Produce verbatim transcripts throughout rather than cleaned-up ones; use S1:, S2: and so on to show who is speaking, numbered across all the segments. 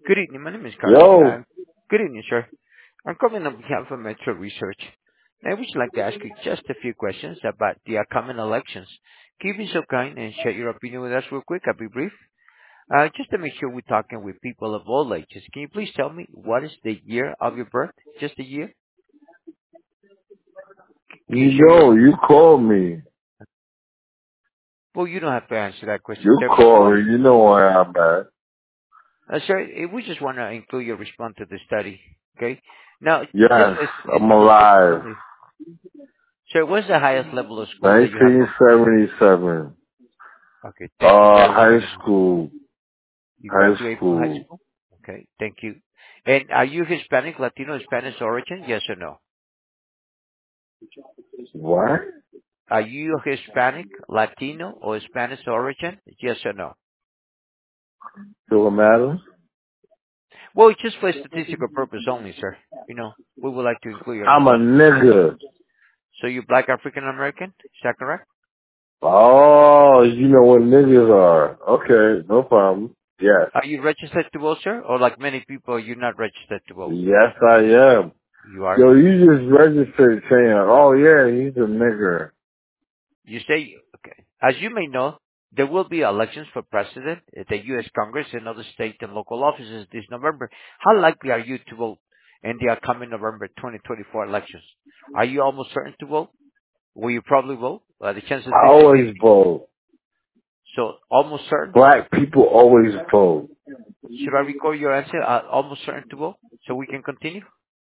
S1: Good evening. My name is Carlos.
S2: Yo,
S1: Um, Good evening, sir. I'm calling on behalf of Metro Research. I would like to ask you just a few questions about the upcoming elections. Can you be so kind and share your opinion with us real quick? I'll be brief. Uh, just to make sure we're talking with people of all ages, can you please tell me what is the year of your birth? Just the year? Can you share your...
S2: yo, you called me.
S1: Well, you don't have to answer that question.
S2: You
S1: Tell me
S2: called
S1: what is...
S2: me. You know where I'm at.
S1: Uh, sir, eh, we just want to include your response to the study, okay? Now, this
S2: Yes,
S1: is
S2: I'm
S1: information
S2: alive.
S1: only. Sir, what's the highest level of school that you have
S2: nineteen
S1: completed?
S2: seventy-seven.
S1: Okay, thank you,
S2: Uh,
S1: sir.
S2: high
S1: And
S2: school.
S1: you
S2: High
S1: graduated from high
S2: school.
S1: school? Okay, thank you. And are you Hispanic, Latino, Spanish origin? Yes or no?
S2: What?
S1: Are you Hispanic, Latino, or Spanish origin? Yes or no?
S2: Still matter?
S1: Well, it's just for statistical purpose only, sir. You know, we would like to include your
S2: I'm a
S1: response.
S2: nigga.
S1: So you're black African American? Is that correct?
S2: Oh, you know what niggas are. Okay, no problem. Yes.
S1: Are you registered to vote, sir? Or like many people, you're not registered to vote?
S2: Yes, I am.
S1: You are?
S2: Yo, you just registered saying, oh yeah, he's a nigger.
S1: You say, okay. As you may know, there will be elections for president, uh, the U S. Congress, and other state and local offices this November. How likely are you to vote in the upcoming November twenty twenty-four elections? Are you almost certain to vote? Will you probably vote? Uh, the chance is
S2: I always
S1: fifty-fifty.
S2: vote.
S1: So, almost certain?
S2: Black people always vote.
S1: Should I record your answer? Uh, almost certain to vote? So we can continue?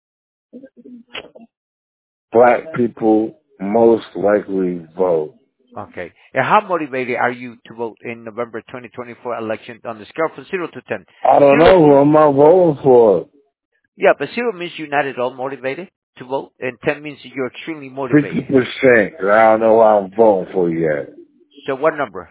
S2: Black people most likely vote.
S1: Okay. And how motivated are you to vote in November twenty twenty-four election on the scale from zero to ten?
S2: I don't
S1: Zero
S2: know
S1: means
S2: who am I voting for.
S1: Yeah, but zero means you're not at all motivated to vote, and ten means you're extremely
S2: fifty
S1: motivated.
S2: percent. I don't know who I'm voting for yet.
S1: So what number?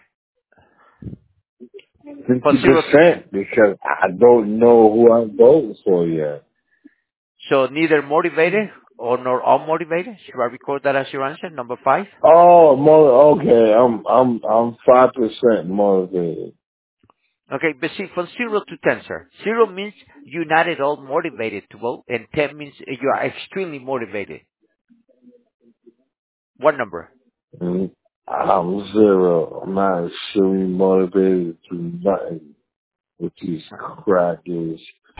S1: From zero to ten.
S2: fifty percent because I don't know who I'm voting for yet.
S1: So neither motivated or nor unmotivated. Should I record that as your answer? Number five.
S2: Oh, mo- okay. I'm I'm I'm five percent motivated.
S1: Okay, but see, from zero to ten, sir. Zero means you're not at all motivated to vote, and ten means you are extremely motivated. What number?
S2: Mm, I'm zero. I'm not extremely motivated to do nothing with these crackers.